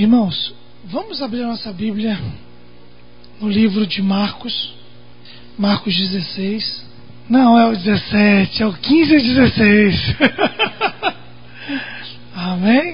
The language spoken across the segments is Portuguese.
Irmãos, vamos abrir a nossa Bíblia no livro de Marcos, Marcos 16. Não é o 17, é o 15 e 16. Amém?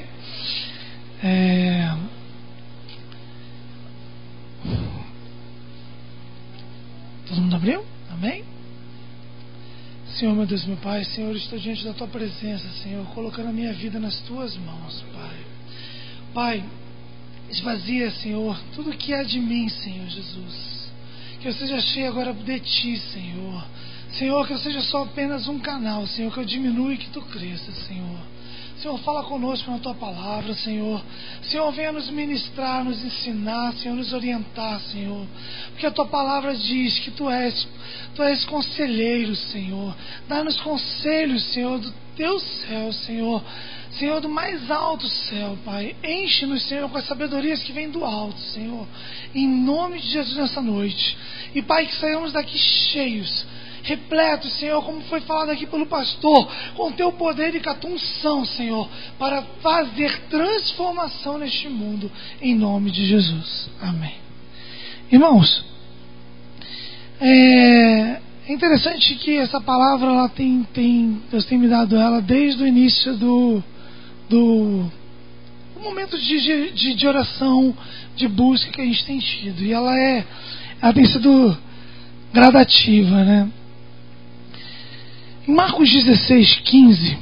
Todo mundo abriu? Amém? Senhor, meu Deus, meu Pai, Senhor, estou diante da Tua presença, Senhor, colocando a minha vida nas Tuas mãos, Pai. Pai, esvazia, Senhor, tudo que há de mim, Senhor Jesus. Que eu seja cheio agora de Ti, Senhor. Senhor, que eu seja só apenas um canal, Senhor, que eu diminua e que Tu cresça, Senhor. Senhor, fala conosco na Tua palavra, Senhor. Senhor, venha nos ministrar, nos ensinar, Senhor, nos orientar, Senhor. Porque a Tua palavra diz que Tu és conselheiro, Senhor. Dá-nos conselhos, Senhor, do Teu céu, Senhor. Senhor, do mais alto céu, Pai. Enche-nos, Senhor, com as sabedorias que vêm do alto, Senhor. Em nome de Jesus nessa noite. E, Pai, que saiamos daqui cheios, repletos, Senhor, como foi falado aqui pelo pastor, com Teu poder e com a Tua unção, Senhor, para fazer transformação neste mundo, em nome de Jesus. Amém. Irmãos, é interessante que essa palavra, ela Deus tem me dado ela desde o início do momento de oração, de busca que a gente tem tido, e ela tem sido gradativa, né? Em Marcos 16, 15,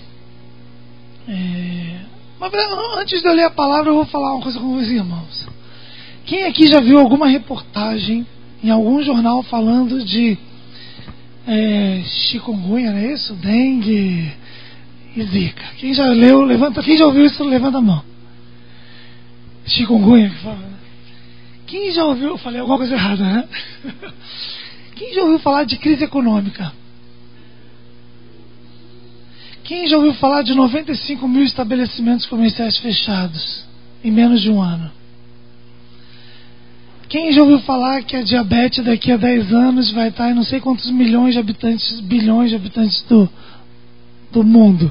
mas antes de eu ler a palavra, eu vou falar uma coisa com os irmãos. Quem aqui já viu alguma reportagem em algum jornal falando de chikungunya, não é isso? Dengue e zika. Quem já leu, levanta. Quem já ouviu isso, levanta a mão. Chikungunya que fala, né? Quem já ouviu, falei alguma coisa errada, né? Quem já ouviu falar de crise econômica? Quem já ouviu falar de 95 mil estabelecimentos comerciais fechados em menos de um ano? Quem já ouviu falar que a diabetes daqui a 10 anos vai estar em não sei quantos milhões de habitantes, bilhões de habitantes do mundo?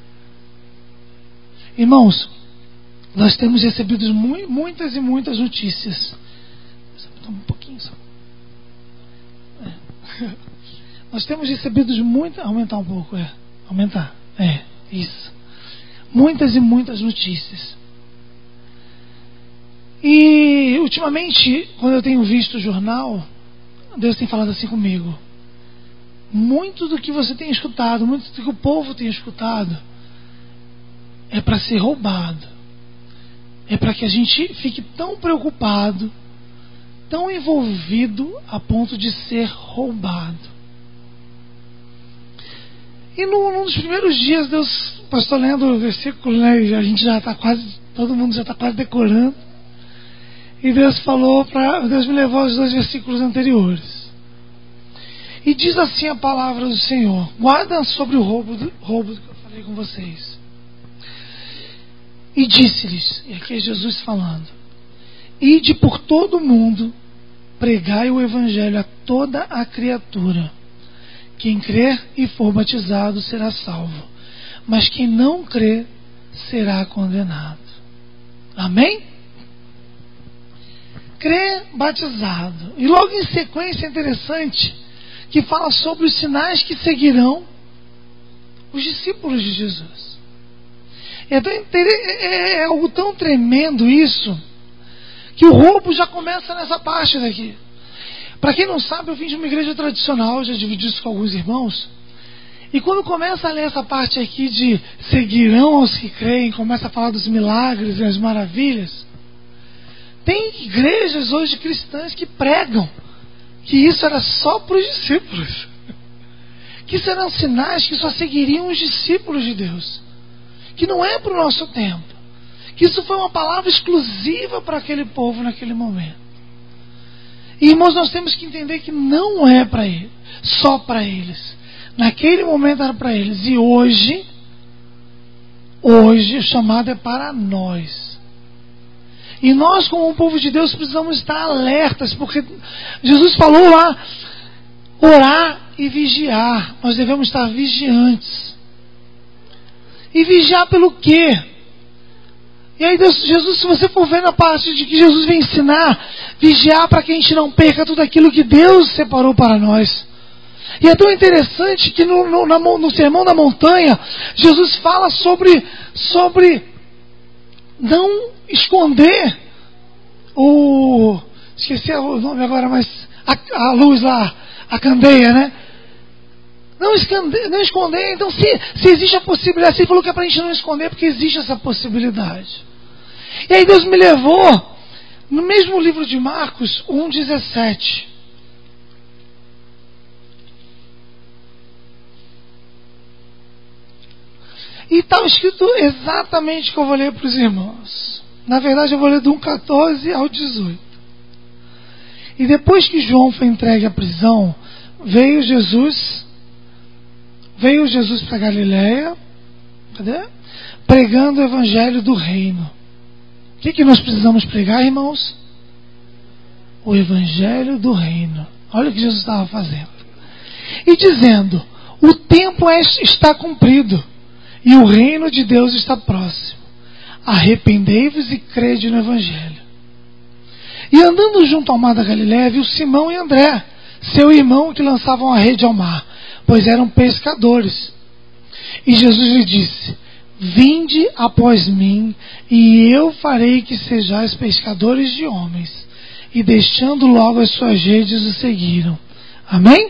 Irmãos, nós temos recebido muitas e muitas notícias. Um pouquinho só. Nós temos recebido aumentar um pouco, aumentar, isso. Muitas e muitas notícias. E ultimamente, quando eu tenho visto o jornal, Deus tem falado assim comigo: muito do que você tem escutado, muito do que o povo tem escutado, é para ser roubado. É para que a gente fique tão preocupado, tão envolvido a ponto de ser roubado. E num dos primeiros dias, Deus, pastor lendo o versículo, né, a gente já está quase, todo mundo já está quase decorando. E Deus me levou aos 2 versículos anteriores. E diz assim a palavra do Senhor: guarda sobre o roubo que eu falei com vocês. E disse-lhes, e aqui é Jesus falando: ide por todo o mundo, pregai o evangelho a toda a criatura. Quem crer e for batizado será salvo, mas quem não crer será condenado. Amém? Crer, batizado. E logo em sequência, é interessante que fala sobre os sinais que seguirão os discípulos de Jesus. É algo tão tremendo isso, que o roubo já começa nessa parte daqui. Para quem não sabe, eu vim de uma igreja tradicional, já dividi isso com alguns irmãos. E quando começa a ler essa parte aqui de seguirão aos que creem, começa a falar dos milagres e as maravilhas, tem igrejas hoje cristãs que pregam que isso era só para os discípulos, que isso eram sinais que só seguiriam os discípulos de Deus, que não é para o nosso tempo, que isso foi uma palavra exclusiva para aquele povo naquele momento. E, irmãos, nós temos que entender que não é para eles, só para eles. Naquele momento era para eles, e hoje o chamado é para nós. E nós, como um povo de Deus, precisamos estar alertas, porque Jesus falou lá, orar e vigiar. Nós devemos estar vigiantes. E vigiar pelo quê? E aí Jesus, se você for ver na parte de que Jesus vem ensinar, vigiar para que a gente não perca tudo aquilo que Deus separou para nós. E é tão interessante que no Sermão da Montanha, Jesus fala sobre não esconder esqueci o nome agora, mas a luz lá, a candeia, né? Não esconder. Então, se existe a possibilidade, ele falou que é para a gente não esconder, porque existe essa possibilidade. E aí Deus me levou no mesmo livro de Marcos 1,17. E está escrito exatamente o que eu vou ler para os irmãos. Na verdade, eu vou ler do 1,14 ao 18. E depois que João foi entregue à prisão, veio Jesus para Galiléia, pregando o evangelho do reino. O que nós precisamos pregar, irmãos? O evangelho do reino. Olha o que Jesus estava fazendo. E dizendo: o tempo está cumprido, e o reino de Deus está próximo. Arrependei-vos e crede no evangelho. E andando junto ao mar da Galiléia, viu Simão e André, seu irmão, que lançavam a rede ao mar, pois eram pescadores. E Jesus lhe disse: vinde após mim, e eu farei que sejais pescadores de homens. E deixando logo as suas redes, o seguiram. Amém?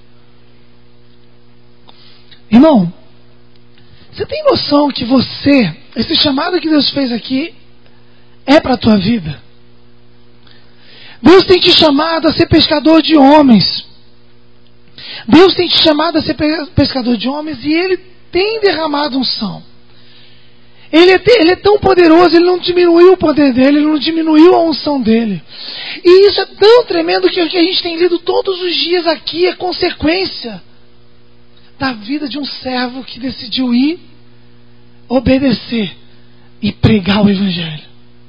Irmão, você tem noção que esse chamado que Deus fez aqui, é para a tua vida? Deus tem te chamado a ser pescador de homens. Deus tem te chamado a ser pescador de homens, e Ele tem derramado unção. Ele é tão poderoso, Ele não diminuiu o poder dEle, Ele não diminuiu a unção dEle. E isso é tão tremendo que o que a gente tem lido todos os dias aqui é consequência da vida de um servo que decidiu ir, obedecer e pregar o evangelho.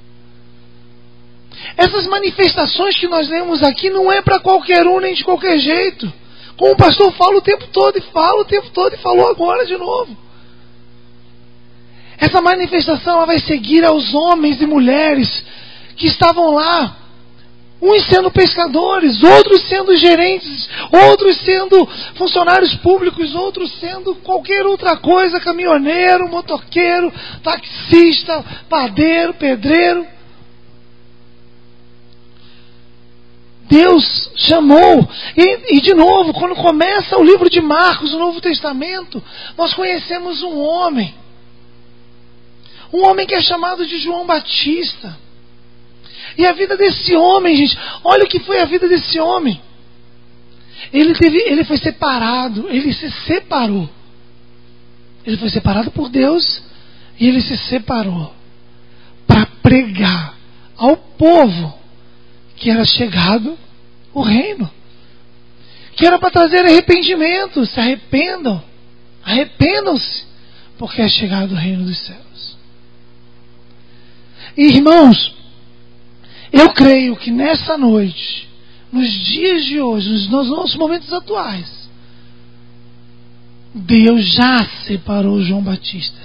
Essas manifestações que nós lemos aqui não é para qualquer um nem de qualquer jeito. Como o pastor fala o tempo todo e falou agora de novo. Essa manifestação ela vai seguir aos homens e mulheres que estavam lá, uns sendo pescadores, outros sendo gerentes, outros sendo funcionários públicos, outros sendo qualquer outra coisa, caminhoneiro, motoqueiro, taxista, padeiro, pedreiro. Deus chamou, e de novo, quando começa o livro de Marcos, o Novo Testamento, nós conhecemos um homem que é chamado de João Batista. E a vida desse homem, gente, olha o que foi a vida desse homem. Ele foi separado, ele se separou. Ele foi separado por Deus e ele se separou para pregar ao povo que era chegado o reino, que era para trazer arrependimento. Se arrependam-se, porque é chegado o reino dos céus. E, irmãos, eu creio que nessa noite, nos dias de hoje, nos nossos momentos atuais, Deus já separou João Batista.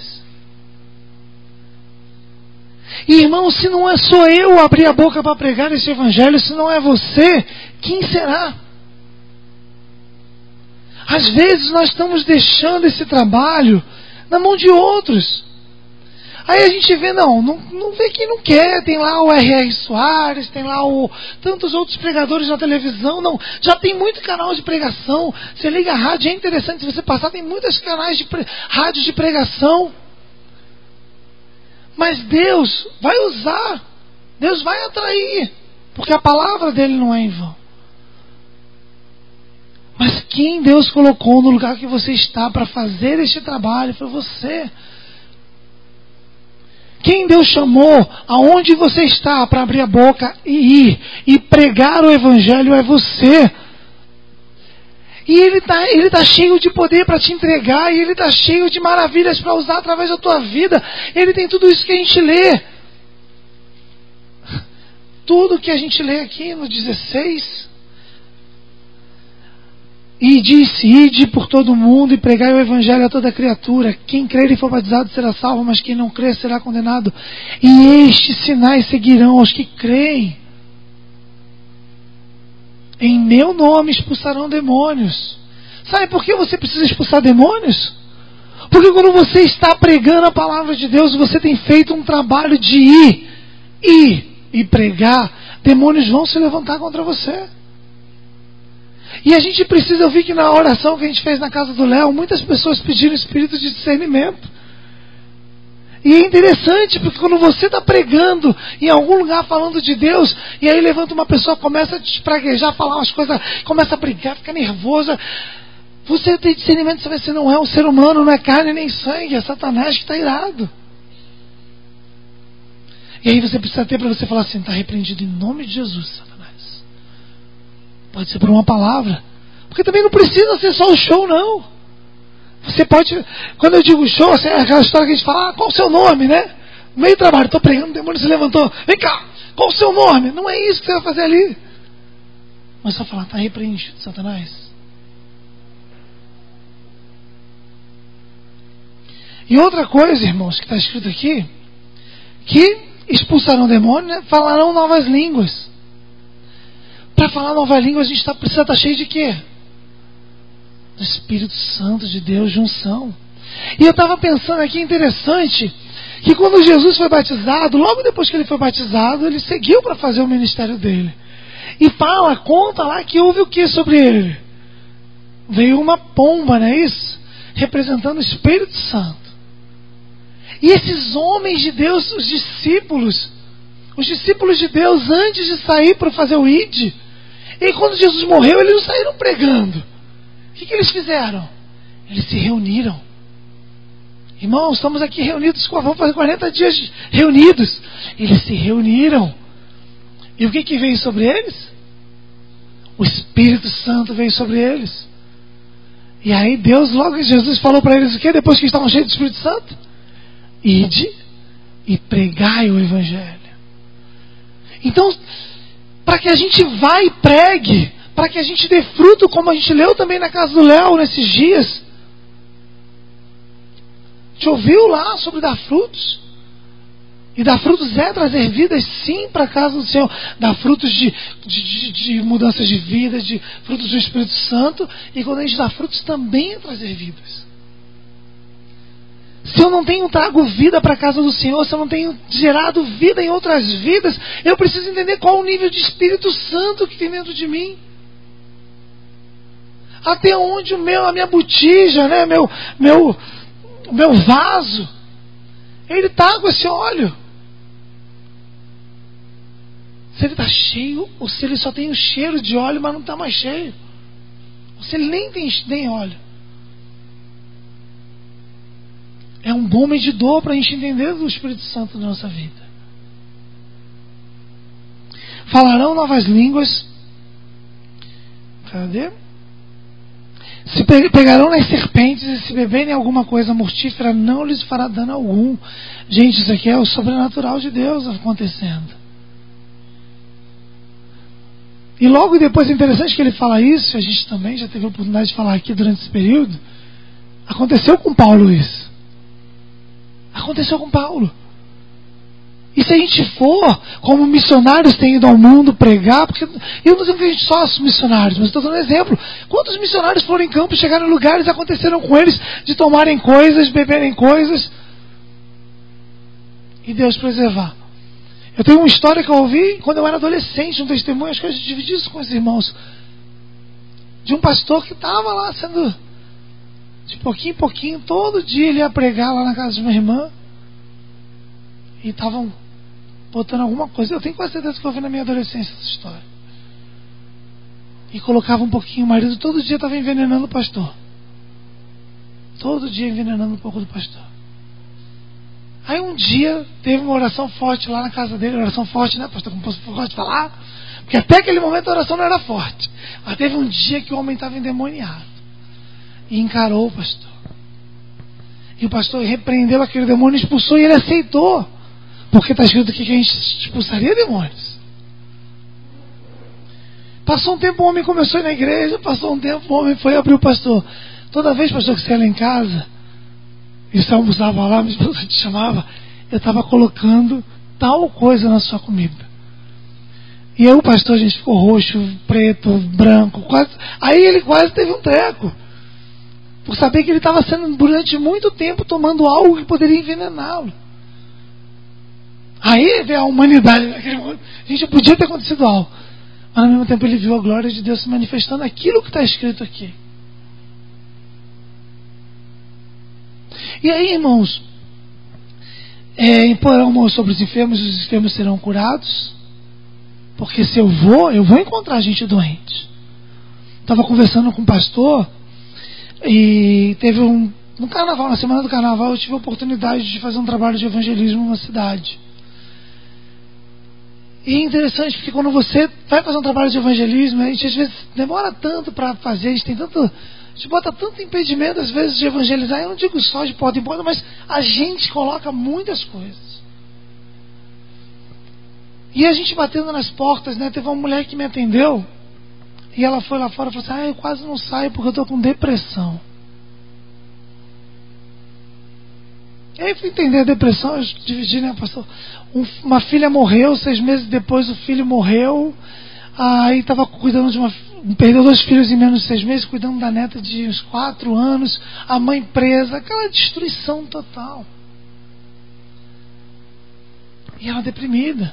E, irmão, se não sou eu abrir a boca para pregar esse evangelho, se não é você, quem será? Às vezes nós estamos deixando esse trabalho na mão de outros. Aí a gente vê, não vê quem não quer. Tem lá o R.R. Soares, tem lá tantos outros pregadores na televisão. Não, já tem muito canal de pregação. Você liga a rádio, é interessante, se você passar, tem muitos canais de rádios de pregação. Mas Deus vai usar, Deus vai atrair, porque a palavra dele não é em vão. Mas quem Deus colocou no lugar que você está para fazer este trabalho foi você. Quem Deus chamou, aonde você está para abrir a boca e ir e pregar o evangelho é você. E Ele tá cheio de poder para te entregar, e Ele está cheio de maravilhas para usar através da tua vida. Ele tem tudo isso que a gente lê. Tudo que a gente lê aqui no 16. E disse: ide por todo o mundo e pregai o evangelho a toda criatura. Quem crer e for batizado será salvo, mas quem não crer será condenado. E estes sinais seguirão aos que creem. Em meu nome expulsarão demônios. Sabe por que você precisa expulsar demônios? Porque quando você está pregando a palavra de Deus, você tem feito um trabalho de ir e pregar, demônios vão se levantar contra você. E a gente precisa ouvir que na oração que a gente fez na casa do Léo, muitas pessoas pediram espírito de discernimento. E é interessante, porque quando você está pregando em algum lugar falando de Deus, e aí levanta uma pessoa, começa a te praguejar, falar umas coisas, começa a brigar, fica nervosa, você tem discernimento, você não é um ser humano, não é carne nem sangue, é Satanás que está irado. E aí você precisa ter para você falar assim: está repreendido em nome de Jesus, Satanás. Pode ser por uma palavra, porque também não precisa ser só o show, não. Você pode, quando eu digo show, assim, é aquela história que a gente fala: qual o seu nome, né? No meio do trabalho, estou pregando, o demônio se levantou, vem cá, qual o seu nome? Não é isso que você vai fazer ali. Mas só falar: está repreendido, Satanás. E outra coisa, irmãos, que está escrito aqui, que expulsarão demônio, né? Falarão novas línguas. Para falar nova língua, a gente precisa estar cheio de quê? Do Espírito Santo de Deus, de unção. E eu estava pensando aqui, interessante, que quando Jesus foi batizado, logo depois que ele foi batizado, ele seguiu para fazer o ministério dele. E conta lá que houve o que sobre ele? Veio uma pomba, não é isso? Representando o Espírito Santo. E esses homens de Deus, os discípulos de Deus, antes de sair para fazer o ID, e quando Jesus morreu, eles não saíram pregando. O que eles fizeram? Eles se reuniram. Irmãos, estamos aqui reunidos, vamos fazer 40 dias reunidos. Eles se reuniram. E o que veio sobre eles? O Espírito Santo veio sobre eles. E aí Deus, logo Jesus falou para eles o quê? Depois que estavam cheios do Espírito Santo: ide e pregai o Evangelho. Então, para que a gente vá e pregue, para que a gente dê fruto, como a gente leu também na casa do Léo nesses dias. A gente ouviu lá sobre dar frutos. E dar frutos é trazer vidas, sim, para a casa do Senhor. Dar frutos de mudanças de vida, de frutos do Espírito Santo. E quando a gente dá frutos, também é trazer vidas. Se eu não tenho trago vida para a casa do Senhor, se eu não tenho gerado vida em outras vidas, eu preciso entender qual o nível de Espírito Santo que tem dentro de mim. Até onde a minha botija, né, meu vaso, ele está com esse óleo. Se ele está cheio, ou se ele só tem o cheiro de óleo, mas não está mais cheio. Ou se ele nem tem óleo. É um bom medidor para a gente entender do Espírito Santo na nossa vida. Falarão novas línguas. Cadê? Se pegarão nas serpentes e se beberem alguma coisa mortífera, não lhes fará dano algum. Gente, isso aqui é o sobrenatural de Deus acontecendo. E logo depois, é interessante que ele fala isso, a gente também já teve a oportunidade de falar aqui durante esse período. Aconteceu com Paulo isso. Aconteceu com Paulo. E se a gente for, como missionários têm ido ao mundo pregar, porque eu não digo que a gente só missionários, mas estou dando um exemplo. Quantos missionários foram em campo, chegaram em lugares, aconteceram com eles de tomarem coisas, beberem coisas, e Deus preservar. Eu tenho uma história que eu ouvi quando eu era adolescente, um testemunho, acho que eu dividi isso com os irmãos, de um pastor que estava lá sendo, de pouquinho em pouquinho, todo dia ele ia pregar lá na casa de uma irmã, e estavam botando alguma coisa. Eu tenho quase certeza que eu ouvi na minha adolescência essa história. E colocava um pouquinho, o marido todo dia estava envenenando o pastor. Todo dia envenenando um pouco do pastor. Aí um dia teve uma oração forte lá na casa dele. Oração forte, né, pastor? Como gosta de falar? Porque até aquele momento a oração não era forte. Mas teve um dia que o homem estava endemoniado. E encarou o pastor. E o pastor repreendeu aquele demônio, expulsou, e ele aceitou. Porque está escrito aqui que a gente expulsaria demônios. Passou um tempo, o homem começou a ir na igreja. Passou um tempo, o homem foi abrir o pastor. Toda vez, pastor, que você ia lá em casa, e você almoçava lá, minha esposa te chamava, eu estava colocando tal coisa na sua comida. E aí o pastor, a gente ficou roxo, preto, branco, quase. Aí ele quase teve um treco. Por saber que ele estava sendo durante muito tempo tomando algo que poderia envenená-lo. Aí veio a humanidade naquele momento. A gente podia ter acontecido algo. Mas ao mesmo tempo ele viu a glória de Deus se manifestando aquilo que está escrito aqui. E aí, irmãos, imporão mãos sobre os enfermos serão curados. Porque se eu vou encontrar gente doente. Estava conversando com um pastor e teve no carnaval, na semana do carnaval, eu tive a oportunidade de fazer um trabalho de evangelismo numa cidade. E é interessante porque quando você vai fazer um trabalho de evangelismo, a gente às vezes demora tanto para fazer, a gente bota tanto impedimento às vezes de evangelizar. Eu não digo só de porta em porta, mas a gente coloca muitas coisas. E a gente batendo nas portas, né? Teve uma mulher que me atendeu e ela foi lá fora e falou assim: eu quase não saio porque eu estou com depressão. E aí eu fui entender a depressão, eu dividi, né, pastor? Uma filha morreu, 6 meses depois o filho morreu. Aí estava cuidando perdeu 2 filhos em menos de 6 meses, cuidando da neta de uns 4 anos, a mãe presa, aquela destruição total. E ela deprimida.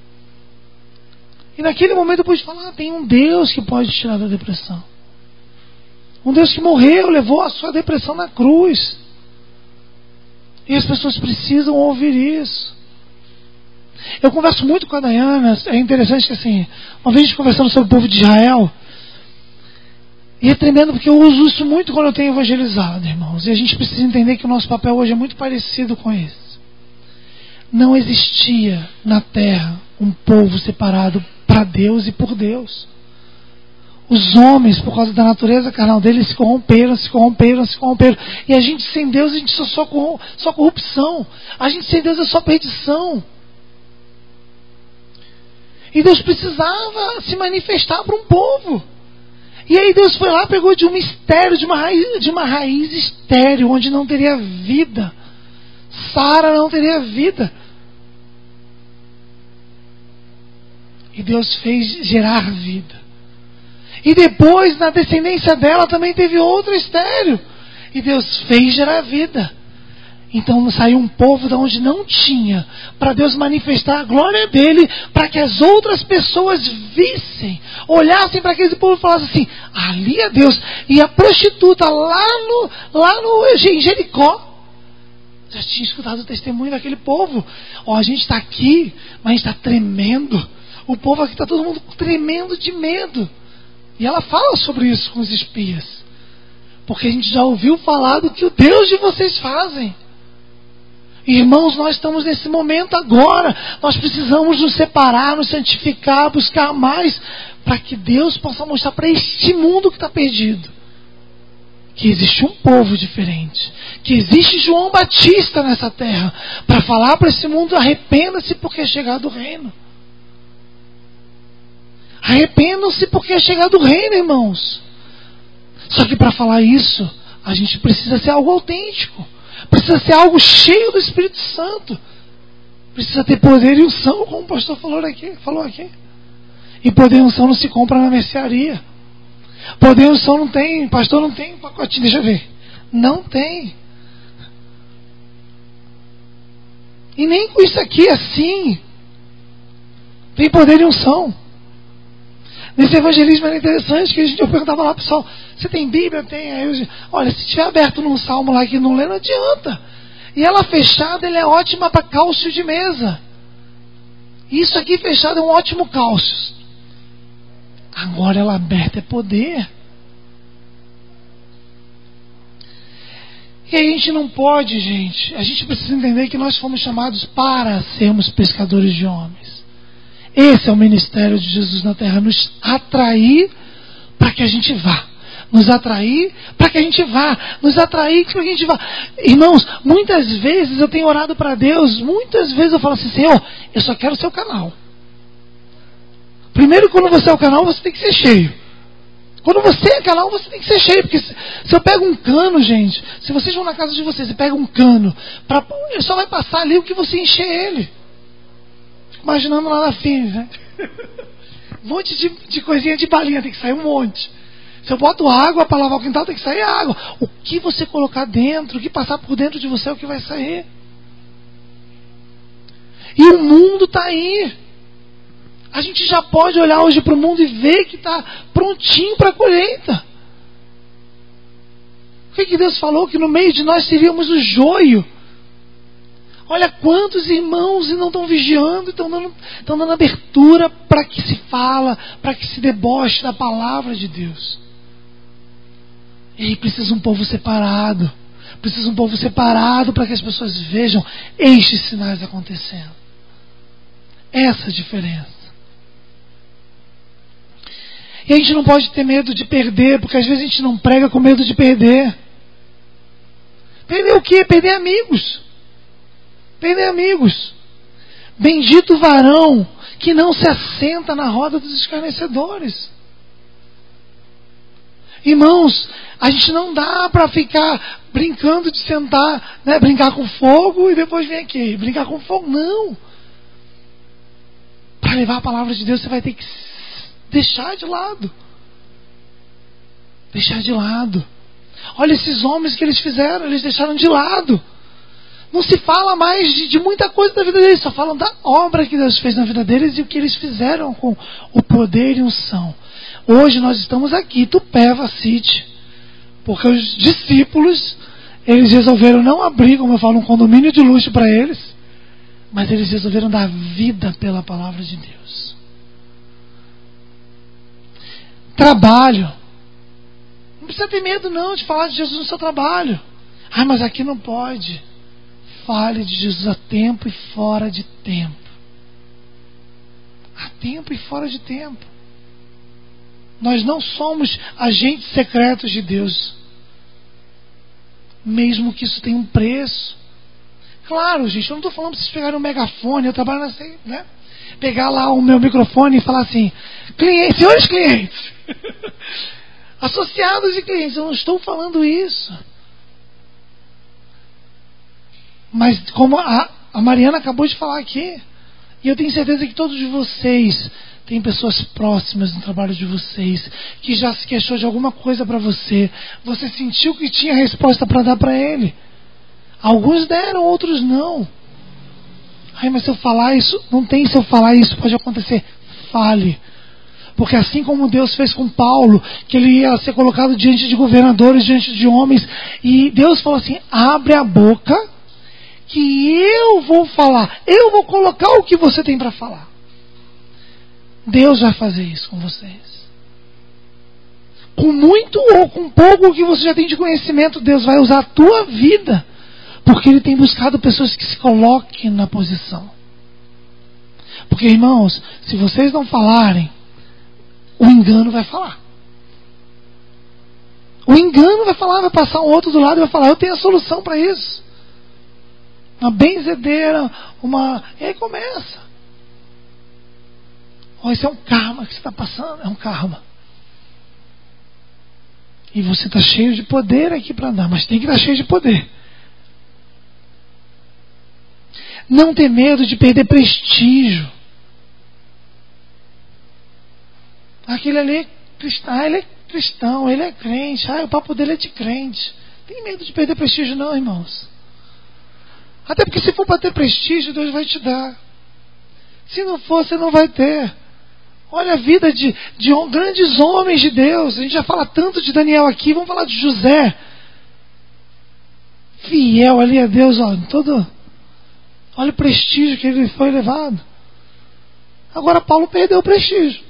E naquele momento eu pude falar: tem um Deus que pode tirar da depressão. Um Deus que morreu, levou a sua depressão na cruz. E as pessoas precisam ouvir isso. Eu converso muito com a Dayana. É interessante que assim, uma vez a gente conversando sobre o povo de Israel, e é tremendo porque eu uso isso muito quando eu tenho evangelizado, irmãos. E a gente precisa entender que o nosso papel hoje é muito parecido com esse. Não existia na terra um povo separado para Deus e por Deus. Os homens, por causa da natureza carnal deles, se corromperam. E a gente sem Deus, a gente só corrupção. A gente sem Deus é só perdição. E Deus precisava se manifestar para um povo. E aí Deus foi lá, pegou de um mistério, de uma raiz estéril, onde não teria vida. Sara não teria vida. E Deus fez gerar vida. E depois, na descendência dela, também teve outro estéril. E Deus fez gerar vida. Então saiu um povo de onde não tinha, para Deus manifestar a glória dele, para que as outras pessoas vissem, olhassem para aquele povo e falassem assim: ali é Deus. E a prostituta lá em Jericó já tinha escutado o testemunho daquele povo. A gente está aqui, mas a gente está tremendo. O povo aqui está todo mundo tremendo de medo. E ela fala sobre isso com os espias. Porque a gente já ouviu falar do que o Deus de vocês fazem. Irmãos, nós estamos nesse momento agora. Nós precisamos nos separar, nos santificar, buscar mais, para que Deus possa mostrar para este mundo que está perdido que existe um povo diferente, que existe João Batista nessa terra, para falar para esse mundo: arrependa-se porque é chegado o reino. Arrependam-se porque é chegado o reino, irmãos. Só que para falar isso, a gente precisa ser algo autêntico. Precisa ser algo cheio do Espírito Santo. Precisa ter poder e unção, como o pastor falou aqui. E poder e unção não se compra na mercearia. Poder e unção não tem, pastor, não tem pacotinho, deixa eu ver. Não tem. E nem com isso aqui assim. Tem poder e unção. Nesse evangelismo era interessante que eu perguntava lá, pessoal: você tem Bíblia? Tem. Aí eu, olha, se tiver aberto num salmo lá que não lê, não adianta. E ela fechada, ela é ótima para cálcio de mesa. Isso aqui fechado é um ótimo cálcio. Agora ela aberta é poder. E a gente não pode, gente. A gente precisa entender que nós fomos chamados para sermos pescadores de homens. Esse é o ministério de Jesus na terra: nos atrair para que a gente vá. Nos atrair para que a gente vá. Nos atrair para que a gente vá. Irmãos, muitas vezes eu tenho orado para Deus. Muitas vezes eu falo assim: Senhor, eu só quero o seu canal. Primeiro, quando você é o canal, você tem que ser cheio. Quando você é canal, você tem que ser cheio. Porque se eu pego um cano, gente, se vocês vão na casa de vocês e pega um cano, ele só vai passar ali o que você encher ele. Fico imaginando lá na FIM, né? Um monte de coisinha de balinha, tem que sair um monte. Se eu boto água para lavar o quintal, tem que sair água. O que você colocar dentro, o que passar por dentro de você é o que vai sair. E o mundo está aí. A gente já pode olhar hoje para o mundo e ver que está prontinho para a colheita. O que Deus falou? Que no meio de nós seríamos o joio. Olha quantos irmãos não estão vigiando, estão dando abertura para que se fala, para que se deboche da palavra de Deus. E aí precisa um povo separado. Precisa um povo separado para que as pessoas vejam estes sinais acontecendo. Essa é a diferença. E a gente não pode ter medo de perder, porque às vezes a gente não prega com medo de perder. Perder o quê? Perder amigos. Perder amigos. Bendito o varão que não se assenta na roda dos escarnecedores. Irmãos, a gente não dá para ficar brincando de sentar, né, brincar com fogo e depois vir aqui. Brincar com fogo, não. Para levar a palavra de Deus, você vai ter que deixar de lado. Deixar de lado. Olha esses homens que eles fizeram, eles deixaram de lado. Não se fala mais de muita coisa da vida deles, só falam da obra que Deus fez na vida deles e o que eles fizeram com o poder e unção. Hoje nós estamos aqui, Tupéva City, porque os discípulos, eles resolveram não abrir, como eu falo, um condomínio de luxo para eles, mas eles resolveram dar vida pela palavra de Deus. Trabalho. Não precisa ter medo não de falar de Jesus no seu trabalho. Ah, mas aqui não pode. Fale de Jesus a tempo e fora de tempo. A tempo e fora de tempo. Nós não somos agentes secretos de Deus. Mesmo que isso tenha um preço. Claro, gente, eu não estou falando para vocês pegarem um megafone, eu trabalho assim, né? Pegar lá o meu microfone e falar assim, senhores clientes, associados e clientes, eu não estou falando isso. Mas como a Mariana acabou de falar aqui, e eu tenho certeza que todos vocês têm pessoas próximas no trabalho de vocês, que já se queixou de alguma coisa para você, você sentiu que tinha resposta para dar para ele. Alguns deram, outros não. Ai, mas se eu falar isso, não tem se eu falar isso, pode acontecer. Fale. Porque assim como Deus fez com Paulo, que ele ia ser colocado diante de governadores, diante de homens, e Deus falou assim, abre a boca, que eu vou falar, eu vou colocar o que você tem para falar. Deus vai fazer isso com vocês. Com muito ou com pouco que você já tem de conhecimento, Deus vai usar a tua vida, porque Ele tem buscado pessoas que se coloquem na posição. Porque, irmãos, se vocês não falarem, o engano vai falar. O engano vai falar, vai passar um outro do lado e vai falar, eu tenho a solução para isso. Uma benzedeira, e aí começa. Oh, isso é um karma que você está passando, é um karma. E você está cheio de poder aqui para andar, mas tem que estar cheio de poder. Não ter medo de perder prestígio. Aquele ali é cristão, ele é cristão, ele é crente, o papo dele é de crente. Tem medo de perder prestígio não, irmãos. Até porque se for para ter prestígio, Deus vai te dar. Se não for, você não vai ter. Olha a vida de grandes homens de Deus. A gente já fala tanto de Daniel aqui, vamos falar de José. Fiel ali a Deus, olha o prestígio que ele foi levado. Agora Paulo perdeu o prestígio.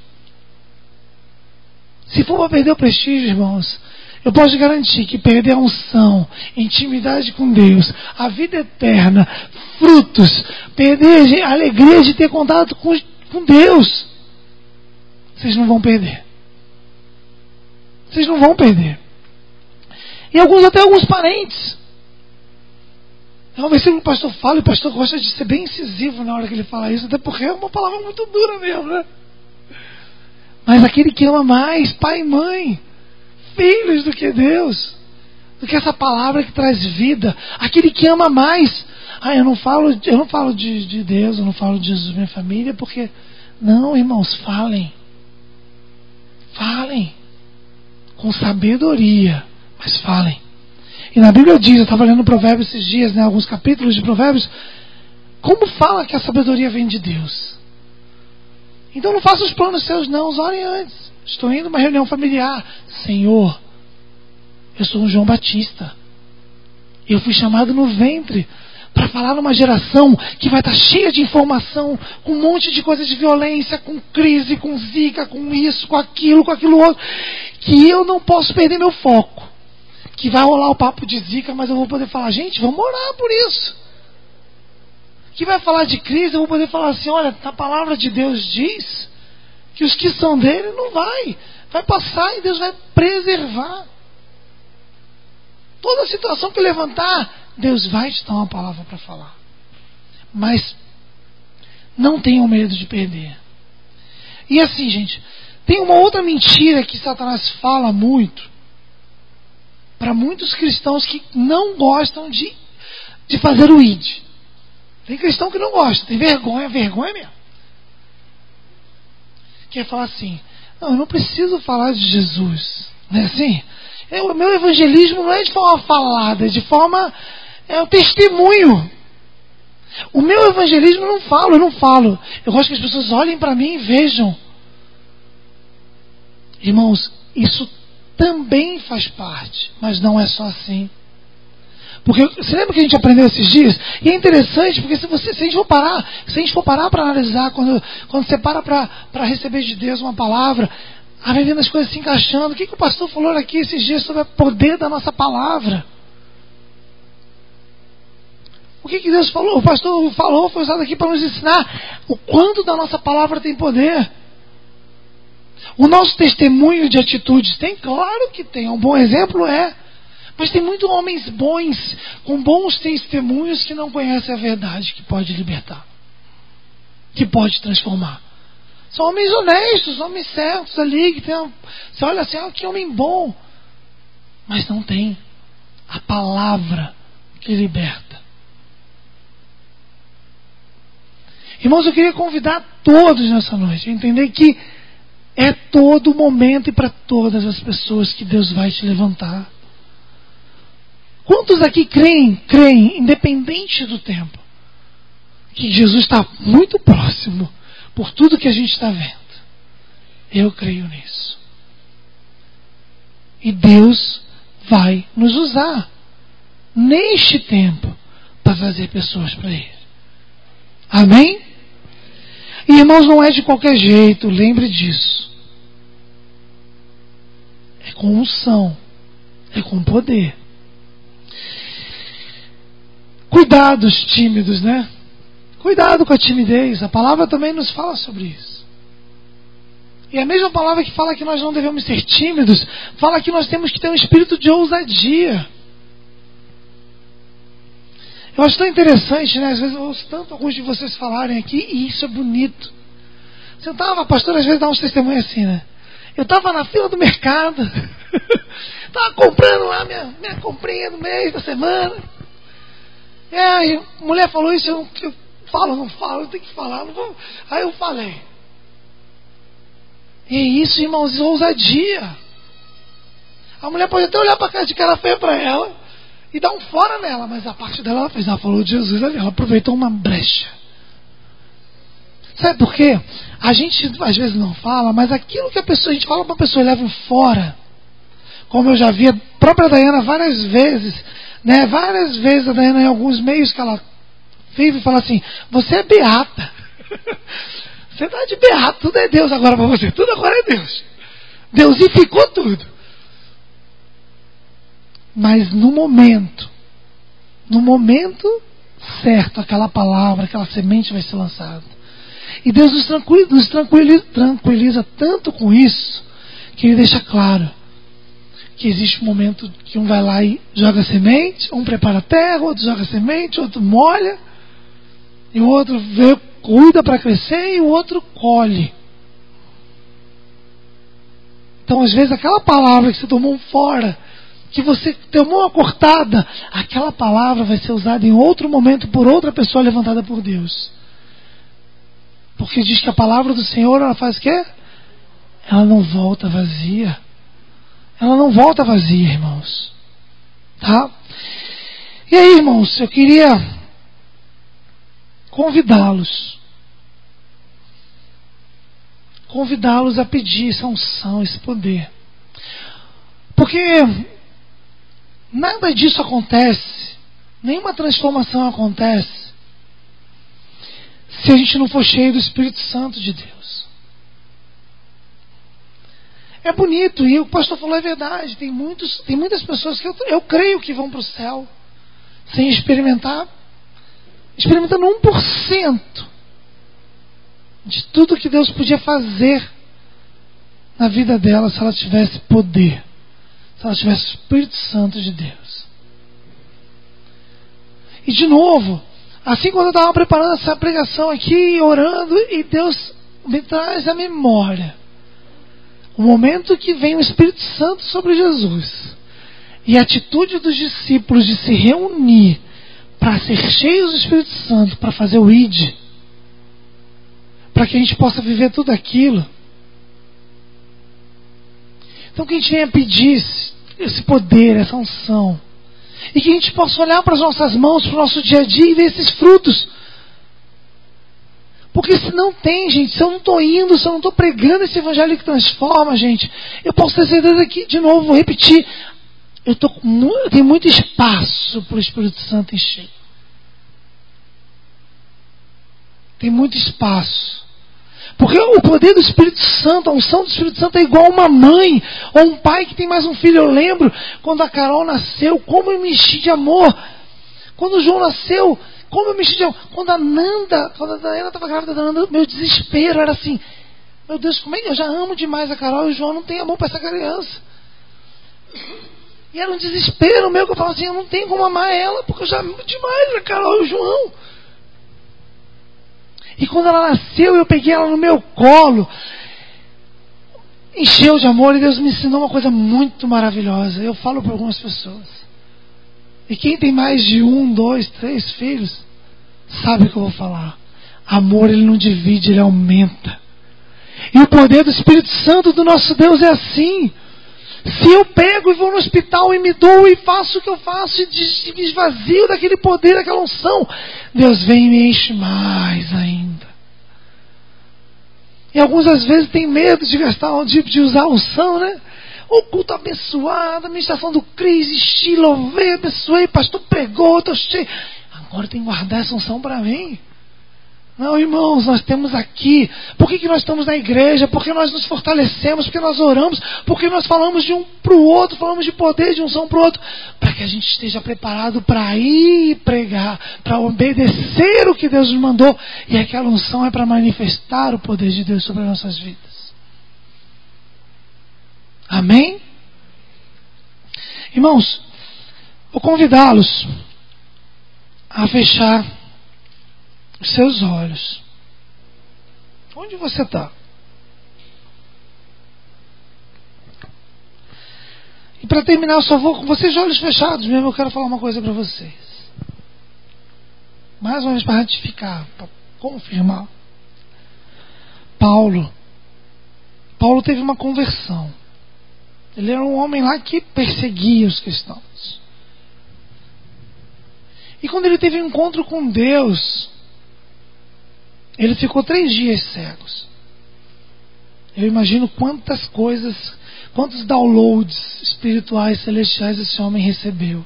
Se for para perder o prestígio, irmãos, eu posso garantir que perder a unção, intimidade com Deus, a vida eterna, frutos, perder a alegria de ter contato com Deus, vocês não vão perder. Vocês não vão perder. E até alguns parentes. É um versículo que o pastor fala, e o pastor gosta de ser bem incisivo na hora que ele fala isso, até porque é uma palavra muito dura mesmo, né? Mas aquele que ama mais pai e mãe, filhos, do que Deus, do que essa palavra que traz vida, aquele que ama mais. Eu não falo de Deus, eu não falo de Jesus, minha família, porque não, irmãos, falem com sabedoria, mas falem. E na Bíblia diz, eu estava lendo Provérbios esses dias, né, alguns capítulos de Provérbios, como fala que a sabedoria vem de Deus. Então não faça os planos seus não, orem antes. Estou indo a uma reunião familiar. Senhor, eu sou um João Batista. Eu fui chamado no ventre para falar numa geração que vai estar cheia de informação, com um monte de coisa de violência, com crise, com zika, com isso, com aquilo outro, que eu não posso perder meu foco. Que vai rolar o papo de zika, mas eu vou poder falar, gente, vamos orar por isso. Que vai falar de crise, eu vou poder falar assim, olha, a palavra de Deus diz que os que são dele não vai passar e Deus vai preservar. Toda situação que levantar, Deus vai te dar uma palavra para falar. Mas não tenham medo de perder. E assim, gente, tem uma outra mentira que Satanás fala muito para muitos cristãos que não gostam de fazer o ID. Tem cristão que não gosta, tem vergonha mesmo. Quer falar assim, não, eu não preciso falar de Jesus. Não é assim? O meu evangelismo não é de forma falada, é de forma... é um testemunho. O meu evangelismo eu não falo. Eu gosto que as pessoas olhem para mim e vejam. Irmãos, isso também faz parte, mas não é só assim. Porque você lembra que a gente aprendeu esses dias? E é interessante, porque se a gente for parar para analisar, quando você para receber de Deus uma palavra, vai vendo as coisas se encaixando. O que o pastor falou aqui esses dias sobre o poder da nossa palavra? O que Deus falou? O pastor falou, foi usado aqui para nos ensinar o quanto da nossa palavra tem poder. O nosso testemunho de atitudes tem? Claro que tem. Um bom exemplo é. Mas tem muitos homens bons, com bons testemunhos, que não conhecem a verdade, que pode libertar, que pode transformar. São homens honestos, homens certos ali, que tem. Você olha assim, que homem bom. Mas não tem a palavra que liberta. Irmãos, eu queria convidar todos nessa noite a entender que é todo momento e para todas as pessoas que Deus vai te levantar. Quantos aqui creem, independente do tempo, que Jesus está muito próximo por tudo que a gente está vendo? Eu creio nisso. E Deus vai nos usar neste tempo para trazer pessoas para Ele. Amém? E, irmãos, não é de qualquer jeito, lembre disso. É com unção, é com poder. Cuidado, os tímidos, né? Cuidado com a timidez. A palavra também nos fala sobre isso. E a mesma palavra que fala que nós não devemos ser tímidos, fala que nós temos que ter um espírito de ousadia. Eu acho tão interessante, né? Às vezes eu ouço tanto alguns de vocês falarem aqui, e isso é bonito. A pastora às vezes dá uns testemunhos assim, né? Eu estava na fila do mercado, estava comprando lá minha comprinha do mês, da semana. E aí, a mulher falou isso, eu falo, não falo, eu tenho que falar, não vou. Aí eu falei. E isso, irmãos, é ousadia. A mulher pode até olhar para cá de cara feia para ela e dar um fora nela, mas a parte dela ela fez, ela falou de Jesus ali, ela aproveitou uma brecha. Sabe por quê? A gente às vezes não fala, mas aquilo que a gente fala para a pessoa e leva um fora, como eu já vi a própria Daiana várias vezes, né? Várias vezes a Daiana, em alguns meios que ela vive, fala assim, você é beata. Você está de beata, tudo é Deus agora para você, tudo agora é Deus. Deusificou tudo. Mas no momento certo, aquela palavra, aquela semente vai ser lançada. E Deus nos tranquiliza tanto com isso, que Ele deixa claro que existe um momento que um vai lá e joga semente, um prepara a terra, outro joga semente, outro molha, e o outro cuida para crescer, e o outro colhe. Então, às vezes, aquela palavra que você tomou um fora, que você tomou uma cortada, aquela palavra vai ser usada em outro momento por outra pessoa levantada por Deus. Porque diz que a palavra do Senhor, ela faz o quê? Ela não volta vazia. Ela não volta vazia, irmãos. Tá? E aí, irmãos, eu queria convidá-los a pedir essa unção, esse poder. Porque nada disso acontece, nenhuma transformação acontece, se a gente não for cheio do Espírito Santo de Deus. É bonito, e o pastor falou é verdade, tem muitas pessoas que eu creio que vão para o céu sem experimentando 1% de tudo que Deus podia fazer na vida dela se ela tivesse poder, se ela tivesse o Espírito Santo de Deus. E de novo, assim quando eu estava preparando essa pregação aqui, orando, e Deus me traz a memória o momento que vem o Espírito Santo sobre Jesus e a atitude dos discípulos de se reunir para ser cheios do Espírito Santo, para fazer o ID, para que a gente possa viver tudo aquilo. Então que a gente venha pedir esse poder, essa unção, e que a gente possa olhar para as nossas mãos, para o nosso dia a dia e ver esses frutos. Porque se não tem, gente, se eu não estou indo, se eu não estou pregando esse evangelho que transforma, gente, eu posso ter certeza que, de novo, vou repetir, eu tenho muito espaço para o Espírito Santo encher. Tem muito espaço. Porque o poder do Espírito Santo, a unção do Espírito Santo é igual a uma mãe ou um pai que tem mais um filho. Eu lembro quando a Carol nasceu, como eu me enchi de amor. Quando o João nasceu, como eu me enchi de amor. Quando a Dayana estava grávida da Nanda, meu desespero era assim, meu Deus, como é que eu já amo demais a Carol e o João não tem amor para essa criança. E era um desespero meu, que eu falava assim, eu não tenho como amar ela, porque eu já amo demais a Carol e o João. E quando ela nasceu, eu peguei ela no meu colo, encheu de amor, e Deus me ensinou uma coisa muito maravilhosa. Eu falo para algumas pessoas, e quem tem mais de 1, 2, 3 filhos sabe o que eu vou falar. Amor, ele não divide, ele aumenta. E o poder do Espírito Santo do nosso Deus é assim. Se eu pego e vou no hospital e me dou e faço o que eu faço e me esvazio daquele poder, daquela unção, Deus vem e me enche mais ainda. E alguns às vezes têm medo de gastar de usar a unção, né? O culto abençoado, a ministração do Cris, estilo, louvei, abençoei, pastor pregou, estou cheio. Agora tem que guardar essa unção para mim. Não, irmãos, nós temos aqui. Por que nós estamos na igreja? Porque nós nos fortalecemos, porque nós oramos, porque nós falamos de um para o outro, falamos de poder de unção para o outro, para que a gente esteja preparado para ir pregar, para obedecer o que Deus nos mandou. E aquela unção é para manifestar o poder de Deus sobre as nossas vidas. Amém? Irmãos, vou convidá-los a fechar os seus olhos. Onde você está? E para terminar, eu só vou com vocês de olhos fechados mesmo. Eu quero falar uma coisa para vocês. Mais uma vez para ratificar, para confirmar. Paulo teve uma conversão. Ele era um homem lá que perseguia os cristãos. E quando ele teve um encontro com Deus, ele ficou 3 dias cegos. Eu imagino quantas coisas, quantos downloads espirituais, celestiais esse homem recebeu.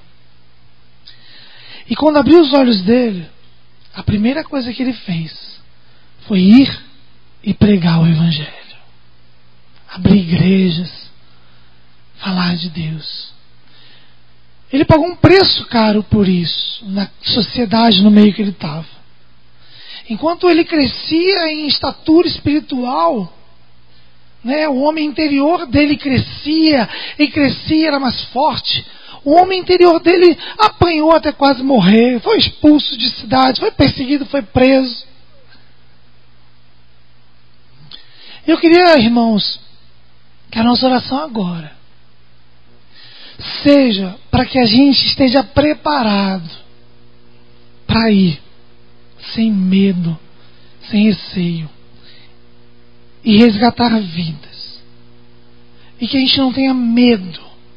E quando abriu os olhos dele, a primeira coisa que ele fez foi ir e pregar o Evangelho. Abrir igrejas, falar de Deus. Ele pagou um preço caro por isso, na sociedade, no meio que ele estava. Enquanto ele crescia em estatura espiritual, né, o homem interior dele crescia, era mais forte. O homem interior dele apanhou até quase morrer, foi expulso de cidade, foi perseguido, foi preso. Eu queria, irmãos, Que a nossa oração agora seja para que a gente esteja preparado para ir sem medo, sem receio, e resgatar vidas. E que a gente não tenha medo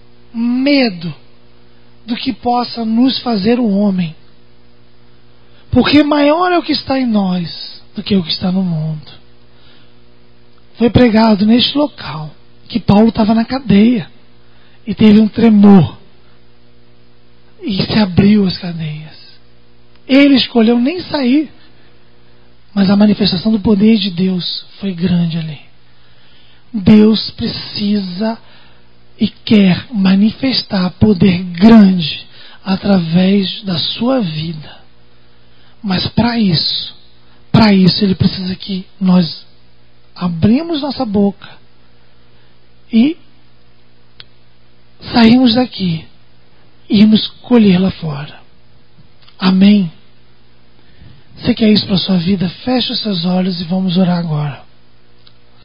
do que possa nos fazer o homem. Porque maior é o que está em nós do que o que está no mundo. Foi pregado neste local que Paulo estava na cadeia e teve um tremor e se abriu as cadeias. Ele escolheu nem sair, mas a manifestação do poder de Deus foi grande ali. Deus precisa e quer manifestar poder grande através da sua vida. Mas para isso Ele precisa que nós abrimos nossa boca e saímos daqui e irmos colher lá fora. Amém? Você quer isso para a sua vida? Feche os seus olhos e vamos orar agora.